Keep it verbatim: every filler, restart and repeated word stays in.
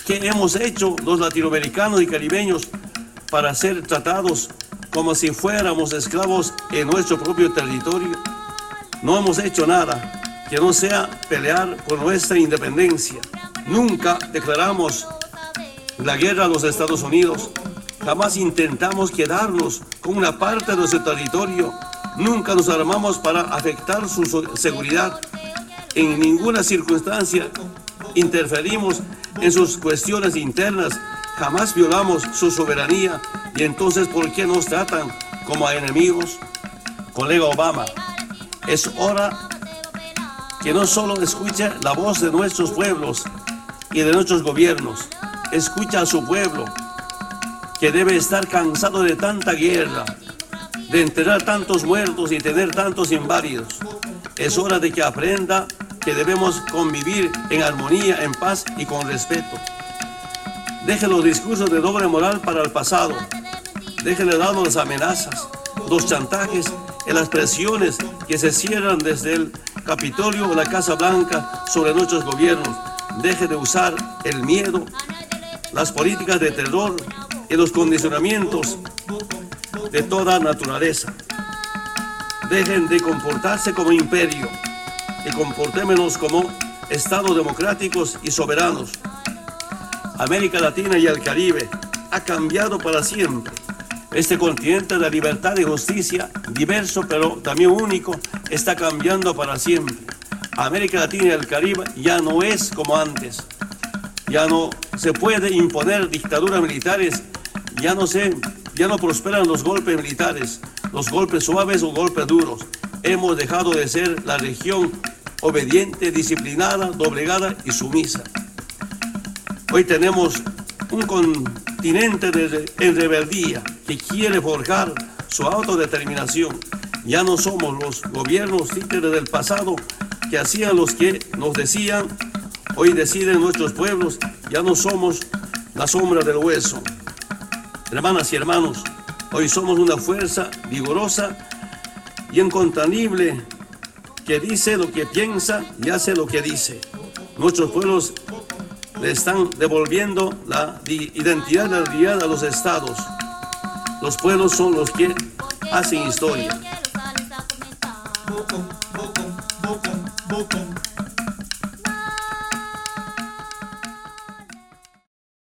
¿Qué hemos hecho los latinoamericanos y caribeños para ser tratados como si fuéramos esclavos en nuestro propio territorio? No hemos hecho nada que no sea pelear por nuestra independencia. Nunca declaramos la guerra a los Estados Unidos. Jamás intentamos quedarnos con una parte de nuestro territorio. Nunca nos armamos para afectar su seguridad. En ninguna circunstancia interferimos en sus cuestiones internas. Jamás violamos su soberanía. Y entonces, ¿por qué nos tratan como a enemigos? Colega Obama, es hora que no solo escuche la voz de nuestros pueblos y de nuestros gobiernos. Escucha a su pueblo, que debe estar cansado de tanta guerra, de enterrar tantos muertos y tener tantos inválidos. Es hora de que aprenda que debemos convivir en armonía, en paz y con respeto. Deje los discursos de doble moral para el pasado. Deje de lado las amenazas, los chantajes y las presiones que se cierran desde el Capitolio o la Casa Blanca sobre nuestros gobiernos. Deje de usar el miedo, las políticas de terror y los condicionamientos de toda naturaleza. Dejen de comportarse como imperio y comportémonos como estados democráticos y soberanos. América Latina y el Caribe ha cambiado para siempre. Este continente de libertad y justicia, diverso pero también único, está cambiando para siempre. América Latina y el Caribe ya no es como antes. Ya no se puede imponer dictaduras militares, ya no se, ya no prosperan los golpes militares, los golpes suaves o golpes duros. Hemos dejado de ser la región obediente, disciplinada, doblegada y sumisa. Hoy tenemos un continente de, en rebeldía que quiere forjar su autodeterminación. Ya no somos los gobiernos títeres del pasado que hacían los que nos decían. Hoy deciden nuestros pueblos. Ya no somos la sombra del hueso. Hermanas y hermanos, hoy somos una fuerza vigorosa y incontenible que dice lo que piensa y hace lo que dice. Nuestros pueblos le están devolviendo la identidad de la realidad a los estados. Los pueblos son los que hacen historia.